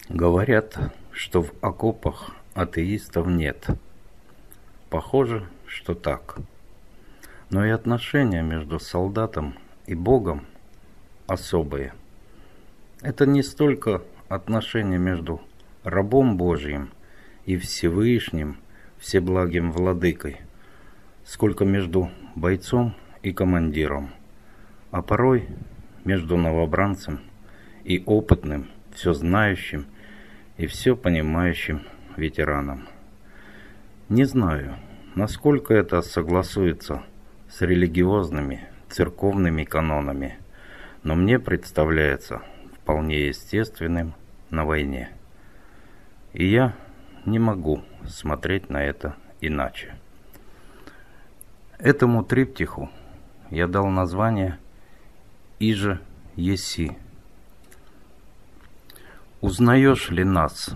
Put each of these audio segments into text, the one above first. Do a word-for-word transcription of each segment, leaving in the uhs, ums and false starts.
Говорят, что в окопах атеистов нет. Похоже, что так. Но и отношения между солдатом и Богом особые. Это не столько отношения между рабом Божьим и Всевышним, Всеблагим Владыкой, сколько между бойцом и командиром, а порой между новобранцем и опытным, все знающим и все понимающим ветераном. Не знаю, насколько это согласуется с религиозными, церковными канонами, но мне представляется вполне естественным на войне. И я не могу смотреть на это иначе. Этому триптиху я дал название «Иже еси». Узнаешь ли нас?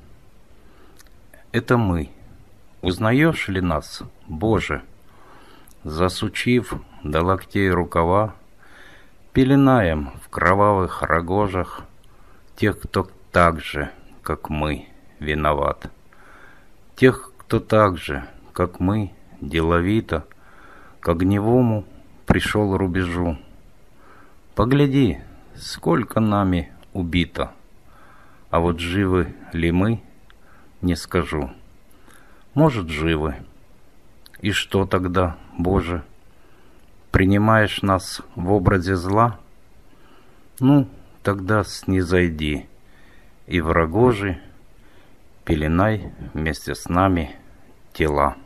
Это мы. Узнаешь ли нас, Боже? Засучив до локтей рукава, пеленаем в кровавых рогожах тех, кто так же, как мы, виноват. Тех, кто так же, как мы, деловито к огневому пришел рубежу. Погляди, сколько нами убито, а вот живы ли мы, не скажу. Может, живы. И что тогда, Боже? Принимаешь нас в образе зла? Ну, тогда снизойди, и в рогожи пеленай вместе с нами тела.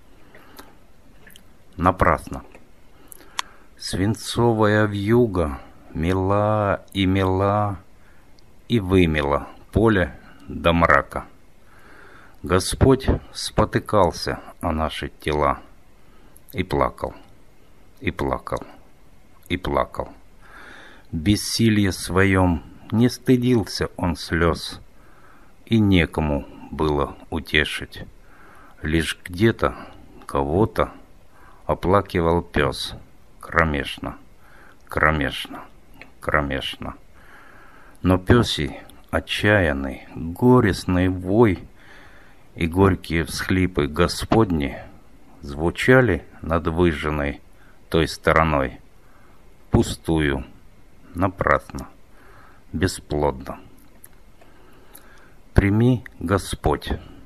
Напрасно. Свинцовая вьюга мела и мела, и вымела поле до мрака. Господь спотыкался о наши тела и плакал, и плакал, и плакал. В бессилье своем не стыдился он слез, и некому было утешить. Лишь где-то кого-то оплакивал пес кромешно, кромешно, кромешно. Но пёсий отчаянный, горестный вой и горькие всхлипы Господни звучали над выжженной той стороной, пустую, напрасно, бесплодно. Прими, Господь,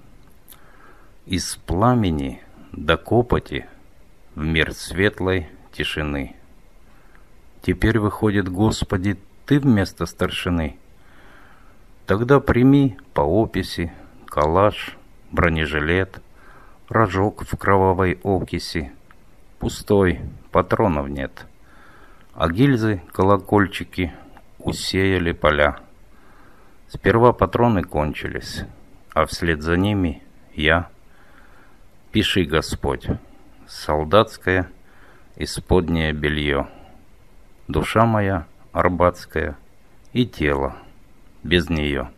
из пламени до копоти в мир светлой тишины. Теперь выходит, Господи, Ты вместо старшины. Тогда прими по описи калаш, бронежилет, рожок в кровавой окиси. Пустой, патронов нет, а гильзы, колокольчики усеяли поля. Сперва патроны кончились, а вслед за ними я. Пиши, Господь, солдатское исподнее белье, душа моя арбатская и тело без нее.